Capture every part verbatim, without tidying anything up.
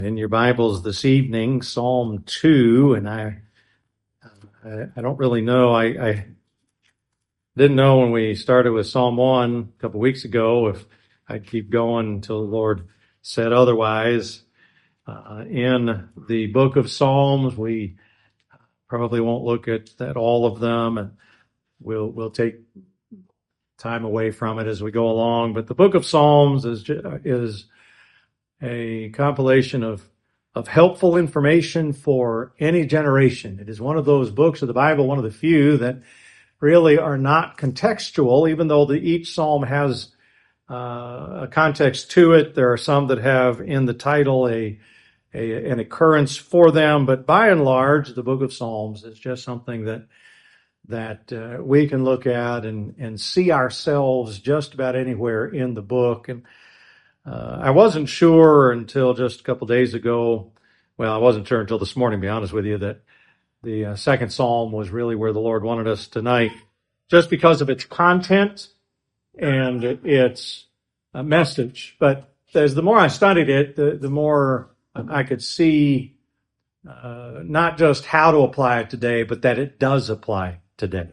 In your Bibles this evening, Psalm two, and I, I, I don't really know. I, I didn't know when we started with Psalm one a couple weeks ago if I'd keep going until the Lord said otherwise. Uh, in the book of Psalms, we probably won't look at, at all of them, and we'll we'll take time away from it as we go along. But the book of Psalms is is a compilation of of helpful information for any generation. It is one of those books of the Bible, one of the few that really are not contextual, even though the, each psalm has uh, a context to it. There are some that have in the title a, a an occurrence for them, but by and large, the book of Psalms is just something that that uh, we can look at and and see ourselves just about anywhere in the book. And Uh, I wasn't sure until just a couple days ago. Well, I wasn't sure until this morning, to be honest with you, that the uh, second psalm was really where the Lord wanted us tonight, just because of its content and its uh, message. But as the more I studied it, the, the more I could see uh, not just how to apply it today, but that it does apply today.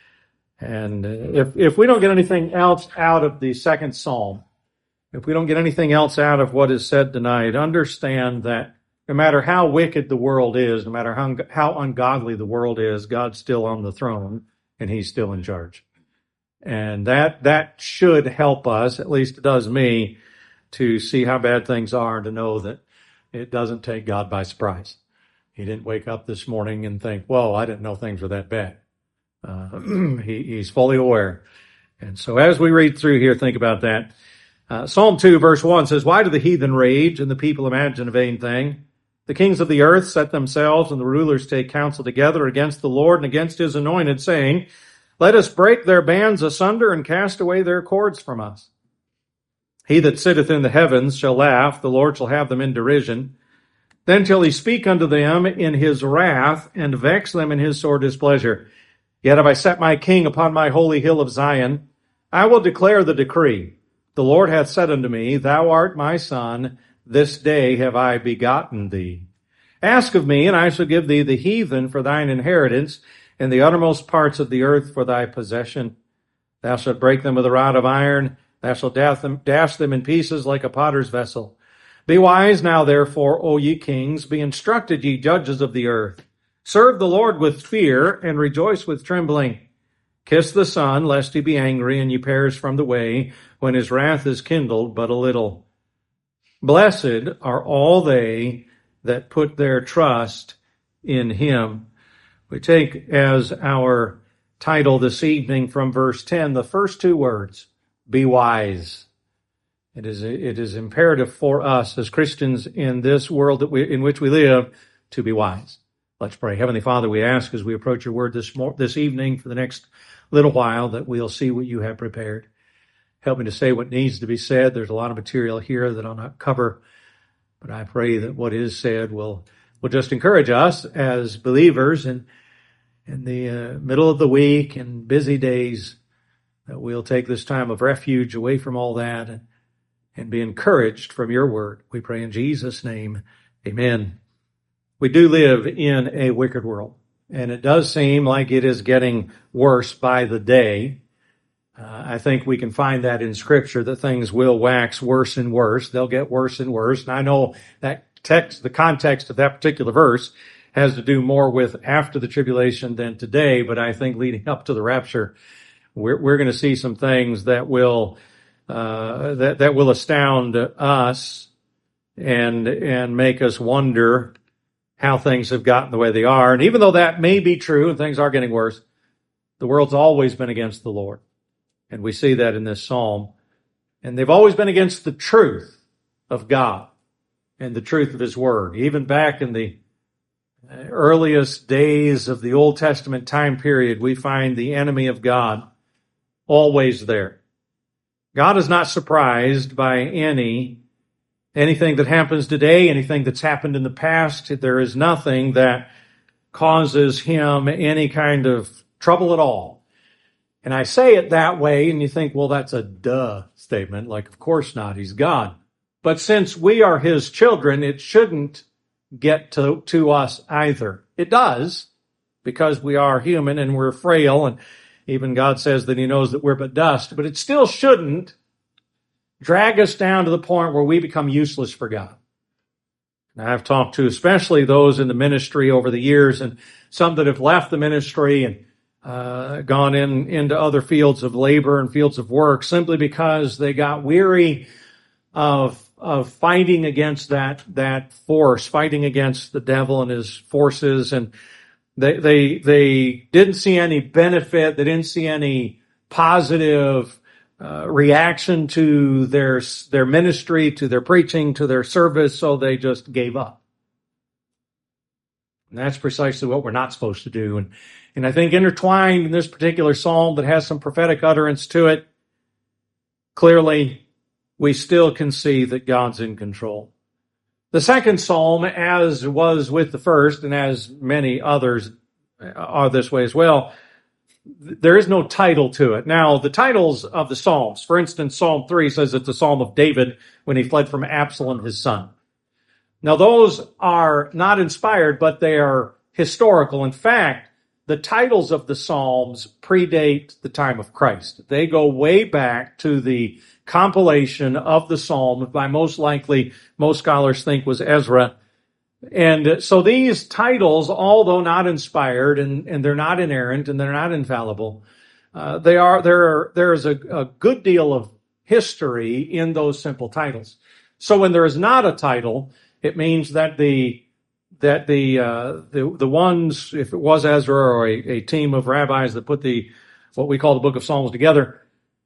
And uh, if if we don't get anything else out of the second psalm, if we don't get anything else out of what is said tonight, understand that no matter how wicked the world is, no matter how, how ungodly the world is, God's still on the throne and he's still in charge. And that, that should help us, at least it does me, to see how bad things are and to know that it doesn't take God by surprise. He didn't wake up this morning and think, well, I didn't know things were that bad. Uh, he, he's fully aware. And so as we read through here, think about that. Uh, Psalm two verse one says, "Why do the heathen rage and the people imagine a vain thing? The kings of the earth set themselves and the rulers take counsel together against the Lord and against his anointed, saying, Let us break their bands asunder and cast away their cords from us. He that sitteth in the heavens shall laugh, the Lord shall have them in derision. Then shall he speak unto them in his wrath and vex them in his sore displeasure. Yet have I set my king upon my holy hill of Zion. I will declare the decree. The Lord hath said unto me, Thou art my son, this day have I begotten thee. Ask of me, and I shall give thee the heathen for thine inheritance, and the uttermost parts of the earth for thy possession. Thou shalt break them with a rod of iron, thou shalt dash them, dash them in pieces like a potter's vessel. Be wise now, therefore, O ye kings, be instructed, ye judges of the earth. Serve the Lord with fear, and rejoice with trembling. Kiss the Son, lest he be angry, and ye perish from the way, when his wrath is kindled but a little. Blessed are all they that put their trust in him." We take as our title this evening from verse ten, the first two words, be wise. It is, it is imperative for us as Christians in this world that we, in which we live to be wise. Let's pray. Heavenly Father, we ask as we approach your word this, mor- this evening for the next little while that we'll see what you have prepared. Help me to say what needs to be said. There's a lot of material here that I'll not cover, but I pray that what is said will, will just encourage us as believers in, in the uh, middle of the week and busy days, that we'll take this time of refuge away from all that and, and be encouraged from your word. We pray in Jesus' name, amen. We do live in a wicked world, and it does seem like it is getting worse by the day. Uh, I think we can find that in Scripture, that things will wax worse and worse. They'll get worse and worse. And I know that text, the context of that particular verse has to do more with after the tribulation than today, but I think leading up to the rapture, we're, we're going to see some things that will, uh, that, that will astound us and, and make us wonder how things have gotten the way they are. And even though that may be true and things are getting worse, the world's always been against the Lord. And we see that in this psalm. And they've always been against the truth of God and the truth of his word. Even back in the earliest days of the Old Testament time period, we find the enemy of God always there. God is not surprised by any anything that happens today, anything that's happened in the past. There is nothing that causes him any kind of trouble at all. And I say it that way, and you think, well, that's a duh statement. Like, of course not. He's God. But since we are his children, it shouldn't get to, to us either. It does, because we are human and we're frail, and even God says that he knows that we're but dust, but it still shouldn't drag us down to the point where we become useless for God. Now, I've talked to especially those in the ministry over the years, and some that have left the ministry and uh, gone in into other fields of labor and fields of work simply because they got weary of of fighting against that that force, fighting against the devil and his forces, and they they they didn't see any benefit. They didn't see any positive uh, reaction to their their ministry, to their preaching, to their service, so they just gave up. And that's precisely what we're not supposed to do. And and I think intertwined in this particular psalm that has some prophetic utterance to it, clearly we still can see that God's in control. The second psalm, as was with the first, and as many others are this way as well, there is no title to it. Now, the titles of the psalms, for instance, Psalm three says it's a psalm of David when he fled from Absalom, his son. Now, those are not inspired, but they are historical. In fact, the titles of the psalms predate the time of Christ. They go way back to the compilation of the psalm by most likely, most scholars think, was Ezra. And so these titles, although not inspired and, and they're not inerrant and they're not infallible, uh, they are there. There is a, a good deal of history in those simple titles. So when there is not a title, it means that the that the uh, the the ones, if it was Ezra or a, a team of rabbis that put the what we call the Book of Psalms together,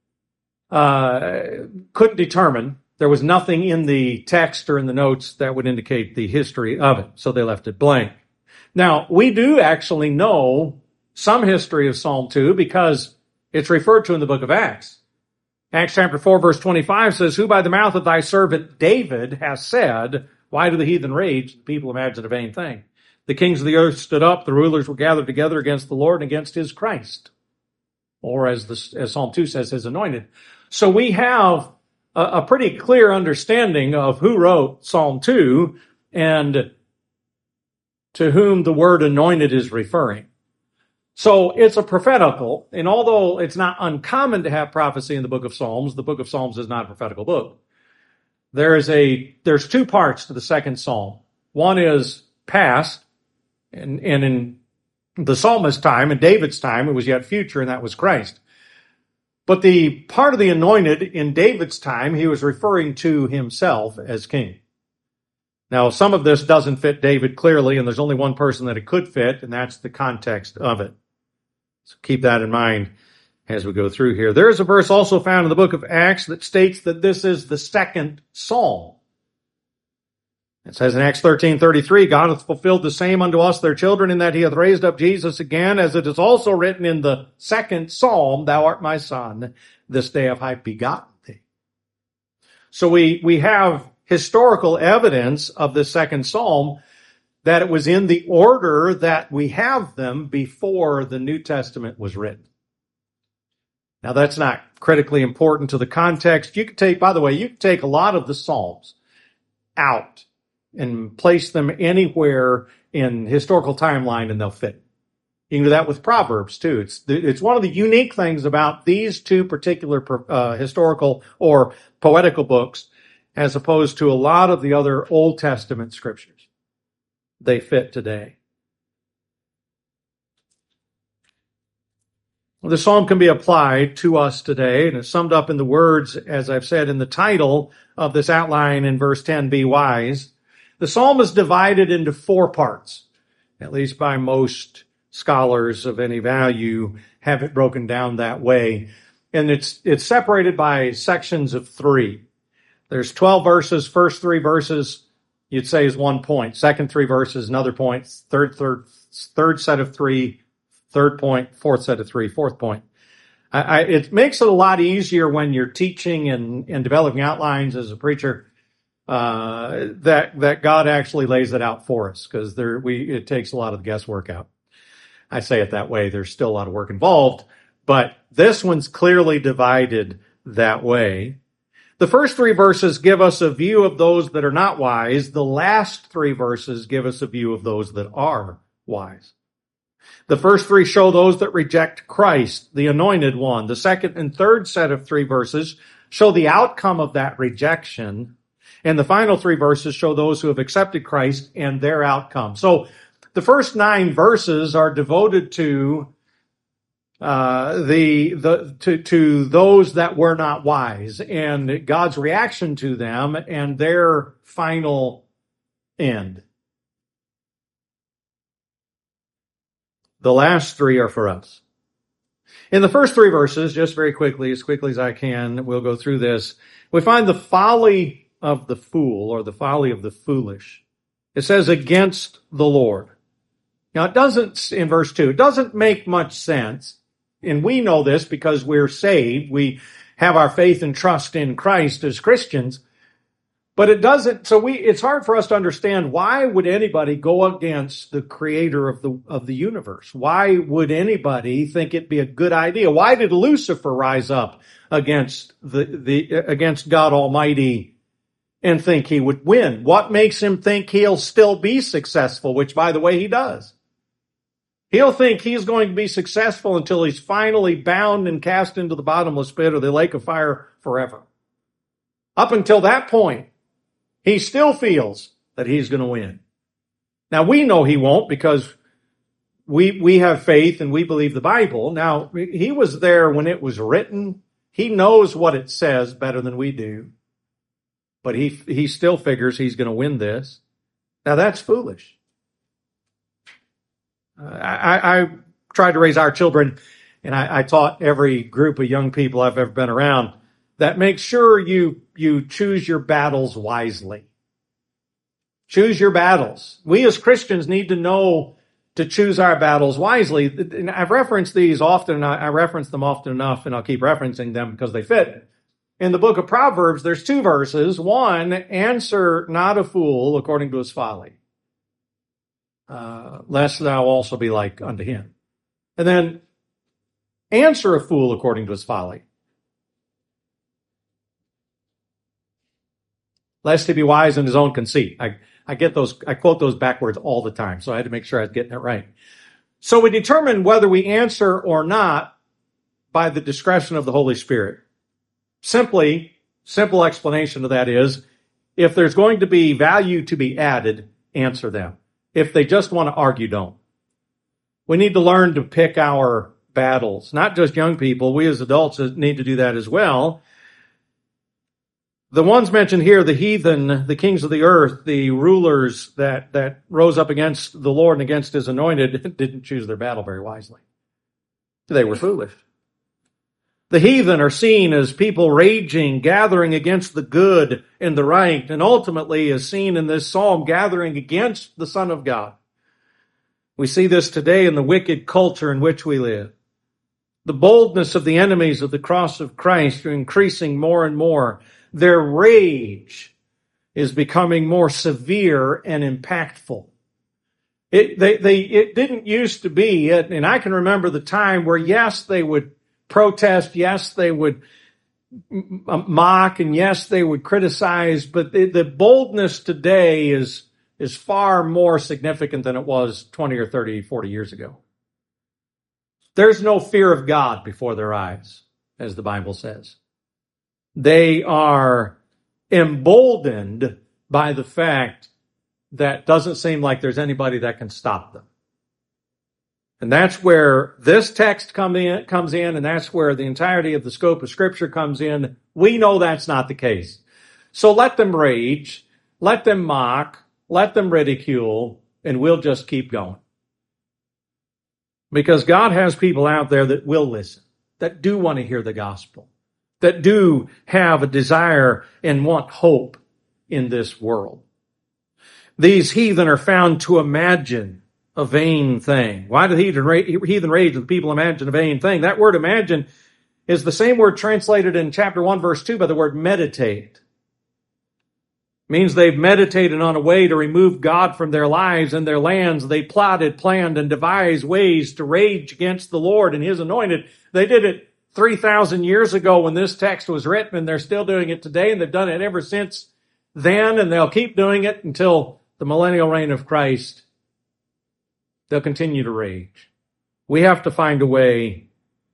uh, couldn't determine. There was nothing in the text or in the notes that would indicate the history of it, so they left it blank. Now, we do actually know some history of Psalm two because it's referred to in the book of Acts. Acts chapter four, verse twenty-five says, "Who by the mouth of thy servant David has said, why do the heathen rage? The people imagine a vain thing. The kings of the earth stood up, the rulers were gathered together against the Lord and against his Christ." Or as, the, as Psalm two says, his anointed. So we have a pretty clear understanding of who wrote Psalm two and to whom the word anointed is referring. So it's a prophetical, and although it's not uncommon to have prophecy in the book of Psalms, the book of Psalms is not a prophetical book. There is a, there's two parts to the second psalm. One is past, and, and in the psalmist's time, in David's time, it was yet future, and that was Christ. But the part of the anointed in David's time, he was referring to himself as king. Now, some of this doesn't fit David clearly, and there's only one person that it could fit, and that's the context of it. So keep that in mind as we go through here. There is a verse also found in the book of Acts that states that this is the second psalm. It says in Acts thirteen thirty-three, "God hath fulfilled the same unto us, their children, in that he hath raised up Jesus again, as it is also written in the second psalm, Thou art my son, this day have I begotten thee." So we, we have historical evidence of the second psalm that it was in the order that we have them before the New Testament was written. Now, that's not critically important to the context. You could take, by the way, you could take a lot of the Psalms out and place them anywhere in historical timeline and they'll fit. You can do that with Proverbs too. It's it's one of the unique things about these two particular uh, historical or poetical books as opposed to a lot of the other Old Testament scriptures. They fit today. The psalm can be applied to us today, and it's summed up in the words, as I've said, in the title of this outline in verse ten, "Be wise." The psalm is divided into four parts, at least by most scholars of any value have it broken down that way. And it's it's separated by sections of three. There's twelve verses. First three verses, you'd say, is one point. Second three verses, another point. Third, third, third set of three, third point. Fourth set of three, fourth point. I, I, it makes it a lot easier when you're teaching and, and developing outlines as a preacher, uh, that, that God actually lays it out for us, because there, we, it takes a lot of the guesswork out. I say it that way. There's still a lot of work involved, but this one's clearly divided that way. The The first three verses give us a view of those that are not wise. The last three verses give us a view of those that are wise. The first three show those that reject Christ, the anointed one. The second and third set of three verses show the outcome of that rejection. And the final three verses show those who have accepted Christ and their outcome. So the first nine verses are devoted to uh, the the to to those that were not wise and God's reaction to them and their final end. The last three are for us. In the first three verses, just very quickly, as quickly as I can, we'll go through this. We find the folly of the fool, or the folly of the foolish. It says against the Lord. Now it doesn't, in verse two, it doesn't make much sense. And we know this because we're saved. We have our faith and trust in Christ as Christians. But it doesn't, so we, it's hard for us to understand why would anybody go against the creator of the, of the universe? Why would anybody think it'd be a good idea? Why did Lucifer rise up against the, the, against God Almighty and think he would win? What makes him think he'll still be successful? Which, by the way, he does. He'll think he's going to be successful until he's finally bound and cast into the bottomless pit or the lake of fire forever. Up until that point, he still feels that he's going to win. Now, we know he won't because we we have faith and we believe the Bible. Now, he was there when it was written. He knows what it says better than we do. But he he still figures he's going to win this. Now, that's foolish. Uh, I, I tried to raise our children, and I, I taught every group of young people I've ever been around that make sure you, you choose your battles wisely. Choose your battles. We as Christians need to know to choose our battles wisely. And I've referenced these often, I reference them often enough, and I'll keep referencing them because they fit. In the book of Proverbs, there's two verses. One, answer not a fool according to his folly, uh, lest thou also be like unto him. And then, answer a fool according to his folly, lest he be wise in his own conceit. I, I get those, I quote those backwards all the time, so I had to make sure I was getting it right. So we determine whether we answer or not by the discretion of the Holy Spirit. Simply, simple explanation of that is, if there's going to be value to be added, answer them. If they just want to argue, don't. We need to learn to pick our battles. Not just young people, we as adults need to do that as well. The ones mentioned here, the heathen, the kings of the earth, the rulers that, that rose up against the Lord and against his anointed, didn't choose their battle very wisely. They were foolish. The heathen are seen as people raging, gathering against the good and the right, and ultimately is seen in this psalm gathering against the Son of God. We see this today in the wicked culture in which we live. The boldness of the enemies of the cross of Christ are increasing more and more. Their rage is becoming more severe and impactful. It, they, they, it didn't used to be, and I can remember the time where, yes, they would protest, yes, they would mock, and yes, they would criticize, but the, the boldness today is, is far more significant than it was twenty or thirty, forty years ago. There's no fear of God before their eyes, as the Bible says. They are emboldened by the fact that it doesn't seem like there's anybody that can stop them. And that's where this text come in, comes in, and that's where the entirety of the scope of Scripture comes in. We know that's not the case. So let them rage, let them mock, let them ridicule, and we'll just keep going. Because God has people out there that will listen, that do want to hear the gospel, that do have a desire and want hope in this world. These heathen are found to imagine a vain thing. Why do heathen rage, heathen rage when people imagine a vain thing? That word imagine is the same word translated in chapter one, verse two by the word meditate. It means they've meditated on a way to remove God from their lives and their lands. They plotted, planned, and devised ways to rage against the Lord and his anointed. They did it three thousand years ago when this text was written, and they're still doing it today, and they've done it ever since then, and they'll keep doing it until the millennial reign of Christ. They'll continue to rage. We have to find a way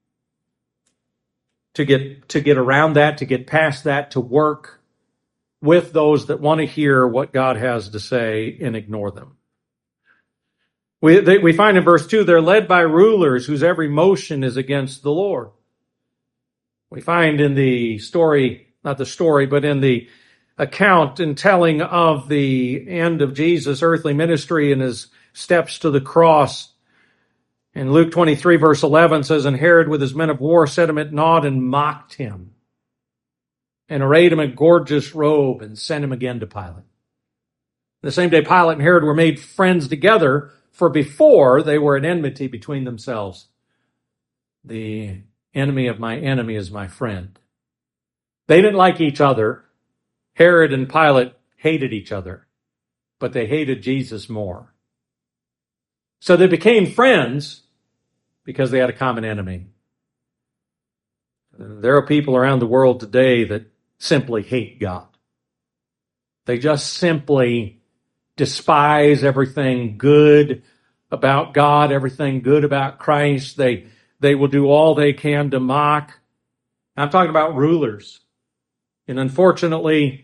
to get, to get around that, to get past that, to work with those that want to hear what God has to say and ignore them. We, they, we find in verse two, they're led by rulers whose every motion is against the Lord. We find in the story, not the story, but in the account and telling of the end of Jesus' earthly ministry and his steps to the cross. In Luke twenty-three, verse eleven says, and Herod with his men of war set him at naught and mocked him, and arrayed him in a gorgeous robe and sent him again to Pilate. The same day Pilate and Herod were made friends together, for before they were at enmity between themselves. The enemy of my enemy is my friend. They didn't like each other. Herod and Pilate hated each other, but they hated Jesus more. So they became friends because they had a common enemy. There are people around the world today that simply hate God. They just simply despise everything good about God, everything good about Christ. They, they will do all they can to mock. I'm talking about rulers. And unfortunately,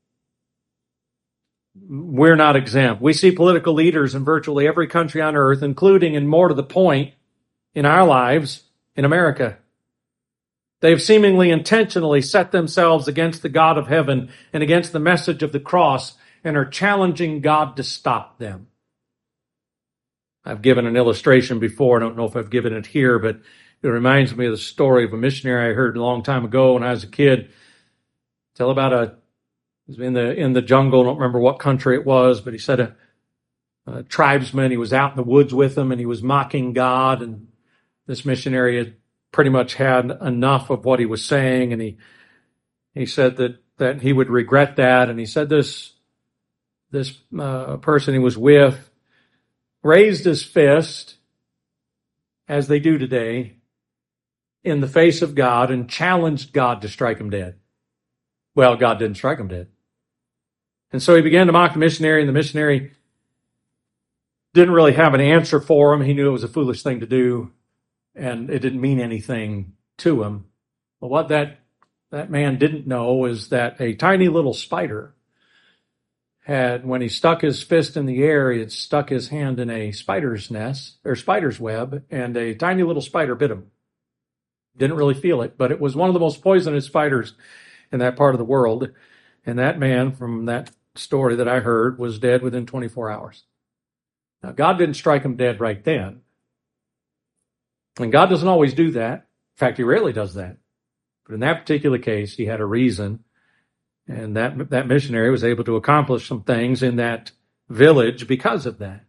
we're not exempt. We see political leaders in virtually every country on earth, including, and more to the point, in our lives in America. They've seemingly intentionally set themselves against the God of heaven and against the message of the cross and are challenging God to stop them. I've given an illustration before. I don't know if I've given it here, but it reminds me of the story of a missionary I heard a long time ago when I was a kid. Tell about a He was in the in the jungle. I don't remember what country it was, but he said a, a tribesman, he was out in the woods with them and he was mocking God. And this missionary had pretty much had enough of what he was saying. And he he said that, that he would regret that. And he said this, this uh, person he was with raised his fist, as they do today, in the face of God and challenged God to strike him dead. Well, God didn't strike him dead. And so he began to mock the missionary, and the missionary didn't really have an answer for him. He knew it was a foolish thing to do, and it didn't mean anything to him. But what that, that man didn't know is that a tiny little spider had, when he stuck his fist in the air, he had stuck his hand in a spider's nest, or spider's web, and a tiny little spider bit him. Didn't really feel it, but it was one of the most poisonous spiders in that part of the world. And that man, from that story that I heard, was dead within twenty-four hours. Now, God didn't strike him dead right then. And God doesn't always do that. In fact, he rarely does that. But in that particular case, he had a reason. And that, that missionary was able to accomplish some things in that village because of that.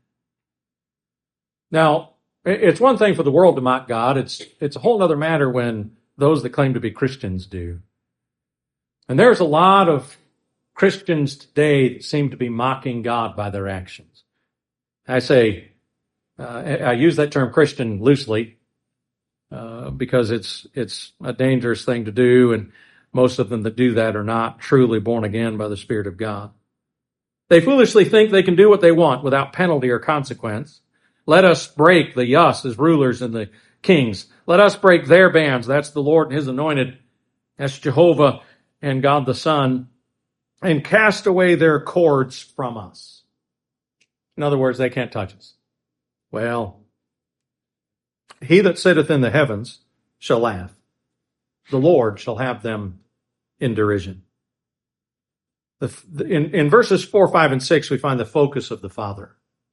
Now, it's one thing for the world to mock God. It's, it's a whole other matter when those that claim to be Christians do. And there's a lot of Christians today that seem to be mocking God by their actions. I say, uh, I use that term Christian loosely, uh, because it's, it's a dangerous thing to do. And most of them that do that are not truly born again by the Spirit of God. They foolishly think they can do what they want without penalty or consequence. Let us break the us as rulers and the kings. Let us break their bands. That's the Lord and his anointed. That's Jehovah and God the Son, and cast away their cords from us. In other words, they can't touch us. Well, he that sitteth in the heavens shall laugh. The Lord shall have them in derision. The, in, in verses four, five, and six, we find the focus of the Father.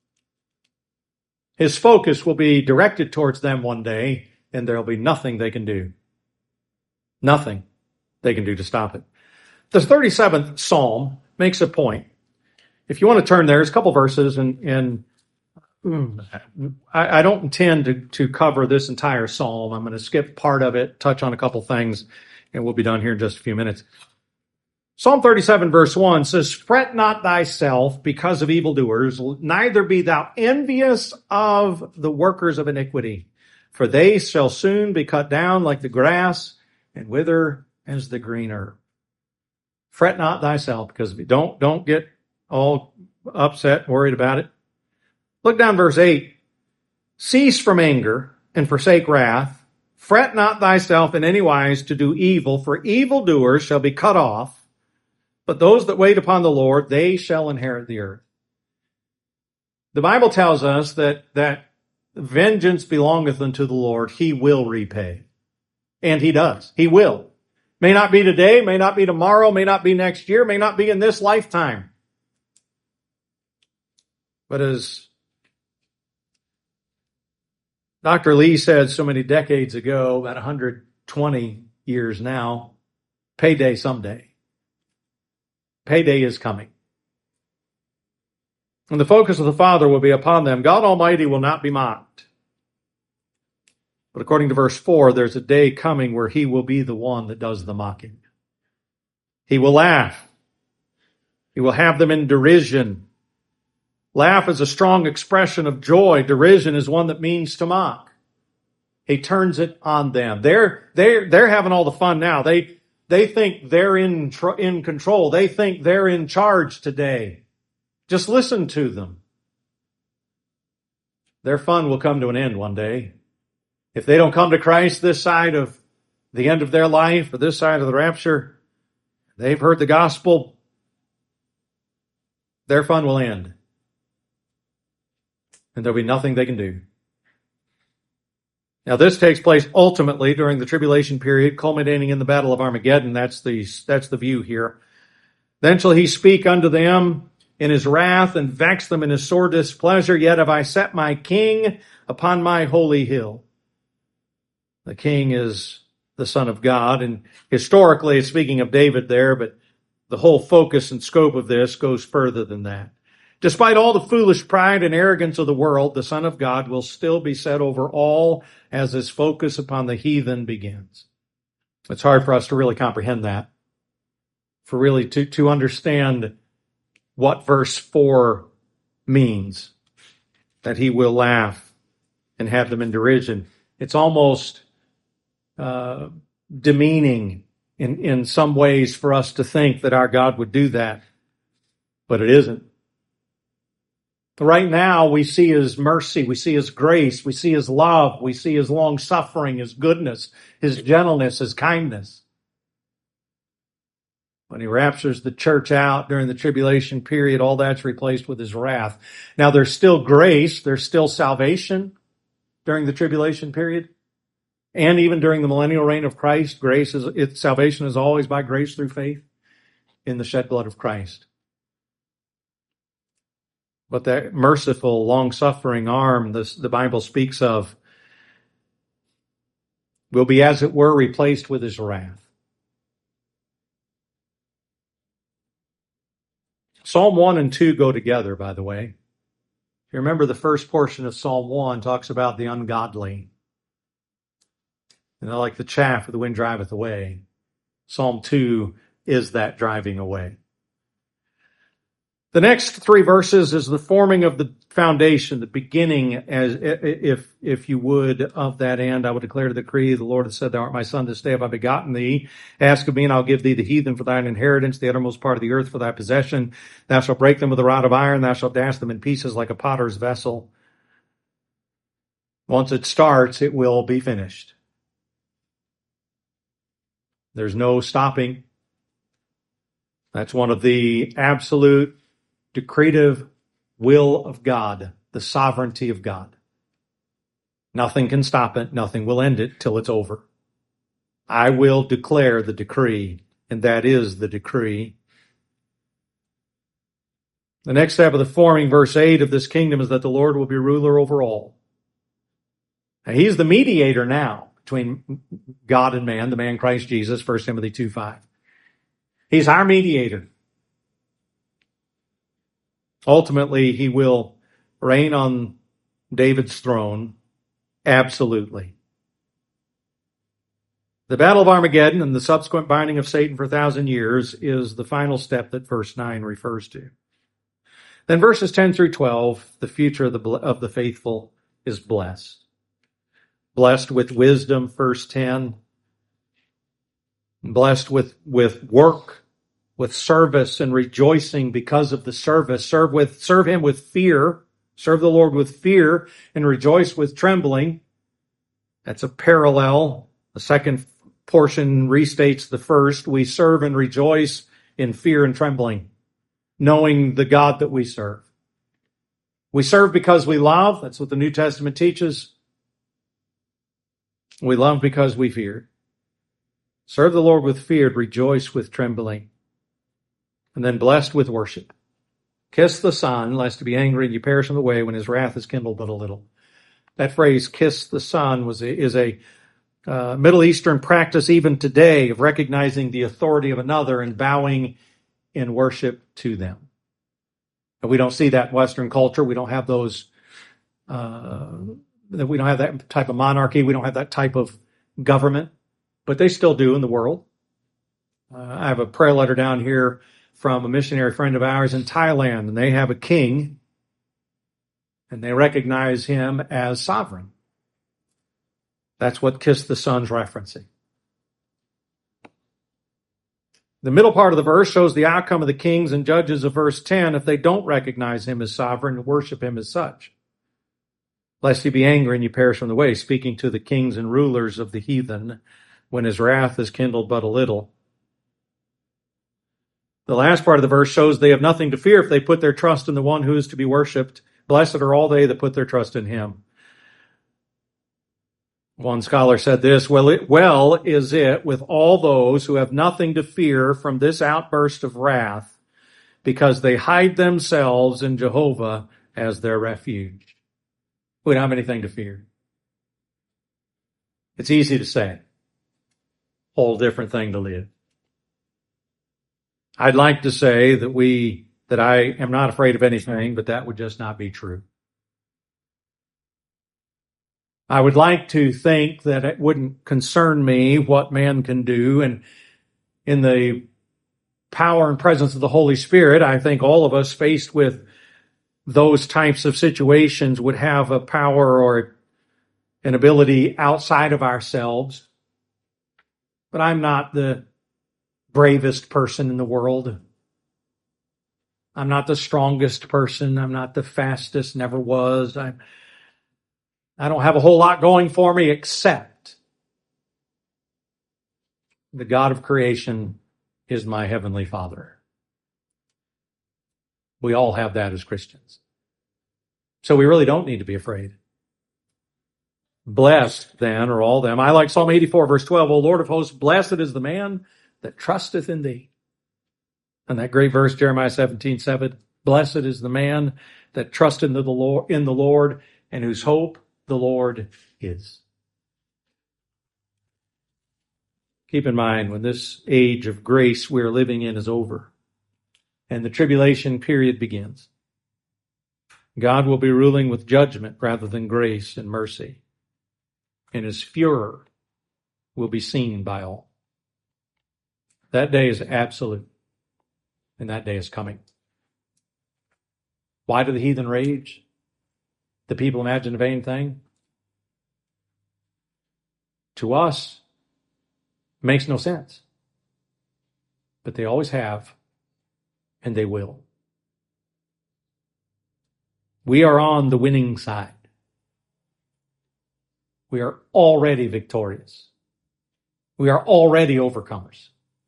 His focus will be directed towards them one day, and there will be nothing they can do. Nothing they can do to stop it. The thirty-seventh Psalm makes a point. If you want to turn there, there's a couple verses, and, and I, I don't intend to, to cover this entire Psalm. I'm going to skip part of it, touch on a couple things, and we'll be done here in just a few minutes. Psalm thirty-seven verse one says, "Fret not thyself because of evildoers, neither be thou envious of the workers of iniquity. For they shall soon be cut down like the grass and wither as the green herb. Fret not thyself, because don't, don't get all upset, worried about it. Look down verse eight. Cease from anger and forsake wrath. Fret not thyself in any wise to do evil, for evildoers shall be cut off. But those that wait upon the Lord, they shall inherit the earth. The Bible tells us that, that vengeance belongeth unto the Lord. He will repay. And he does. He will. May not be today, may not be tomorrow, may not be next year, may not be in this lifetime. But as Doctor Lee said so many decades ago, about one hundred twenty years now, payday someday. Payday is coming. And the focus of the Father will be upon them. God Almighty will not be mocked. But according to verse four, there's a day coming where he will be the one that does the mocking. He will laugh. He will have them in derision. Laugh is a strong expression of joy. Derision is one that means to mock. He turns it on them. They're, they're, they're having all the fun now. They, they think they're in, in control. They think they're in charge today. Just listen to them. Their fun will come to an end one day. If they don't come to Christ this side of the end of their life or this side of the rapture, they've heard the gospel, their fun will end. And there'll be nothing they can do. Now this takes place ultimately during the tribulation period, culminating in the battle of Armageddon. That's the, that's the view here. Then shall he speak unto them in his wrath and vex them in his sore displeasure. Yet have I set my king upon my holy hill. The king is the Son of God. And historically, it's speaking of David there, but the whole focus and scope of this goes further than that. Despite all the foolish pride and arrogance of the world, the Son of God will still be set over all as his focus upon the heathen begins. It's hard for us to really comprehend that, for really to, to understand what verse four means, that he will laugh and have them in derision. It's almost uh, demeaning in, in some ways for us to think that our God would do that, but it isn't. Right now, we see his mercy, we see his grace, we see his love, we see his long suffering, his goodness, his gentleness, his kindness. When he raptures the church out during the tribulation period, all that's replaced with his wrath. Now, there's still grace, there's still salvation during the tribulation period. And even during the millennial reign of Christ, grace is, it, salvation is always by grace through faith in the shed blood of Christ. But that merciful, long-suffering arm this, the Bible speaks of will be, as it were, replaced with his wrath. Psalm one and two go together, by the way. If you remember, the first portion of Psalm one talks about the ungodly. And they're like the chaff the wind driveth away. Psalm two is that driving away. The next three verses is the forming of the foundation, the beginning, as if if you would, of that end. I would declare the decree, the Lord has said, thou art my son, this day have I begotten thee. Ask of me, and I'll give thee the heathen for thine inheritance, the uttermost part of the earth for thy possession. Thou shalt break them with a rod of iron, thou shalt dash them in pieces like a potter's vessel. Once it starts, it will be finished. There's no stopping. That's one of the absolute decretive will of God, the sovereignty of God. Nothing can stop it. Nothing will end it till it's over. I will declare the decree, and that is the decree. The next step of the forming, verse eight of this kingdom, is that the Lord will be ruler over all. Now, he's the mediator now between God and man, the man Christ Jesus, First Timothy two five. He's our mediator. Ultimately, he will reign on David's throne, absolutely. The Battle of Armageddon and the subsequent binding of Satan for a thousand years is the final step that verse nine refers to. Then verses ten through twelve, the future of the, of the faithful is blessed. Blessed with wisdom, verse ten. Blessed with, with work, with service and rejoicing because of the service. Serve with, serve him with fear. Serve the Lord with fear and rejoice with trembling. That's a parallel. The second portion restates the first. We serve and rejoice in fear and trembling, knowing the God that we serve. We serve because we love. That's what the New Testament teaches. We love because we fear. Serve the Lord with fear, rejoice with trembling. And then blessed with worship. Kiss the Son, lest he be angry and you perish on the way when his wrath is kindled but a little. That phrase, kiss the Son, was a, is a uh, Middle Eastern practice even today of recognizing the authority of another and bowing in worship to them. And we don't see that in Western culture. We don't have those, uh, we don't have that type of monarchy. We don't have that type of government. But they still do in the world. Uh, I have a prayer letter down here from a missionary friend of ours in Thailand, and they have a king, and they recognize him as sovereign. That's what Kiss the Son's referencing. The middle part of the verse shows the outcome of the kings and judges of verse ten if they don't recognize him as sovereign and worship him as such. Lest he be angry and you perish on the way, speaking to the kings and rulers of the heathen, when his wrath is kindled but a little. The last part of the verse shows they have nothing to fear if they put their trust in the one who is to be worshipped. Blessed are all they that put their trust in him. One scholar said this, well, it, well is it with all those who have nothing to fear from this outburst of wrath, because they hide themselves in Jehovah as their refuge. We don't have anything to fear. It's easy to say. Whole different thing to live. I'd like to say that we, that I am not afraid of anything, but that would just not be true. I would like to think that it wouldn't concern me what man can do, and in the power and presence of the Holy Spirit, I think all of us faced with those types of situations would have a power or an ability outside of ourselves. But I'm not the bravest person in the world. I'm not the strongest person. I'm not the fastest, never was. I'm, I don't have a whole lot going for me except the God of creation is my heavenly Father. We all have that as Christians. So we really don't need to be afraid. Blessed, then, are all them. I like Psalm eighty-four, verse twelve. O Lord of hosts, blessed is the man that trusteth in thee. And that great verse, Jeremiah seventeen, seven. Blessed is the man that trusteth in the Lord, in the Lord, and whose hope the Lord is. Keep in mind, when this age of grace we're living in is over, and the tribulation period begins, God will be ruling with judgment rather than grace and mercy. And his furor will be seen by all. That day is absolute, and that day is coming. Why do the heathen rage? The people imagine a vain thing? To us, it makes no sense. But they always have, and they will. We are on the winning side. We are already victorious. We are already overcomers.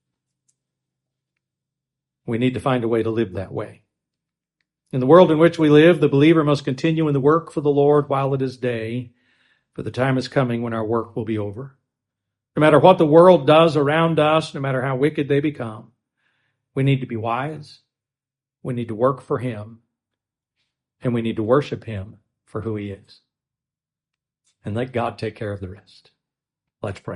We need to find a way to live that way. In the world in which we live, the believer must continue in the work for the Lord while it is day, for the time is coming when our work will be over. No matter what the world does around us, no matter how wicked they become, we need to be wise. We need to work for him, and we need to worship him for who he is. And let God take care of the rest. Let's pray.